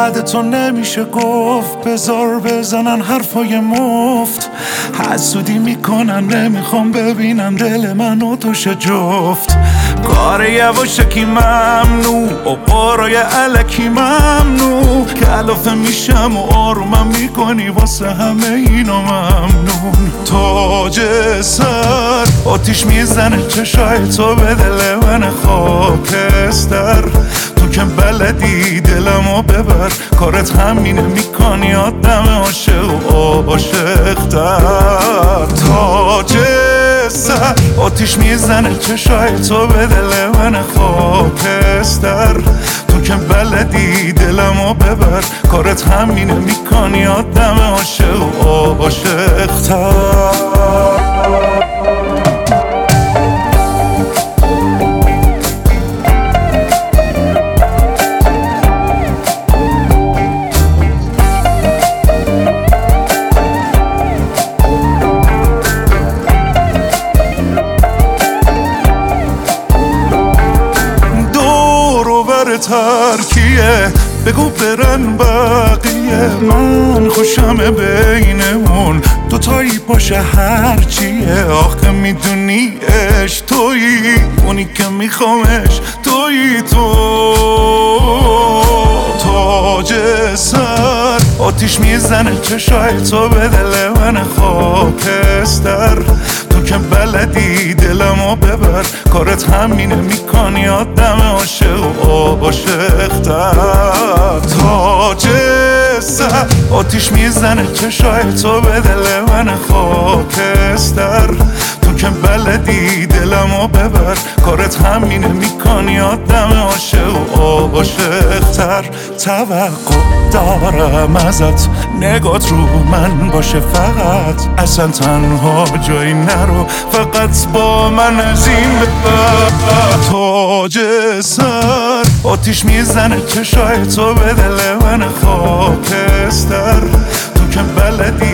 بعد تو نمیشه گفت. بذار بزنن حرفای مفت، حسودی میکنن نمیخوام ببینم دل من و توش جفت. کار یواشکی ممنوع و قارای علکی ممنوع، کلافه میشم و آرومم میکنی واسه همه اینا ممنون. تاج سر آتیش میزنه چشای تو به دل من خاکستر، تو که بلدی دلمو ببر، کارت همینه میکنی آدم عاشق و عاشق‌تر. تاج سر آتیش میزنه چشای تو به دل من خاکستر، تو که بلدی دلمو ببر، کارت همینه میکنی آدم عاشق و عاشق‌تر. ترکیه بگو برن بقیه، من خوشم بینمون دوتایی باشه هرچیه. آخه میدونی اش تویی اونی که میخوامش، تویی تو. تاج سر آتیش میزنه چشای تو به دل من خاکستر، تو که بلدی دلمو ببر، کارت همینه میکنی آدم عاشق و عاشق‌تر. تاج سر آتیش میزنه چشای تو به دل من خاکستر، تو که بلدی دلمو ببر، کارت همینه میکنی آدم عاشق و عاشق‌تر. توقع دارم ازت نگات رو من باشه فقط، اصلا تنها جایی نرو، فقط با من از این ببر. تاج سر آتیش میزنه چشای تو به دل من خاکستر، تو که بلدی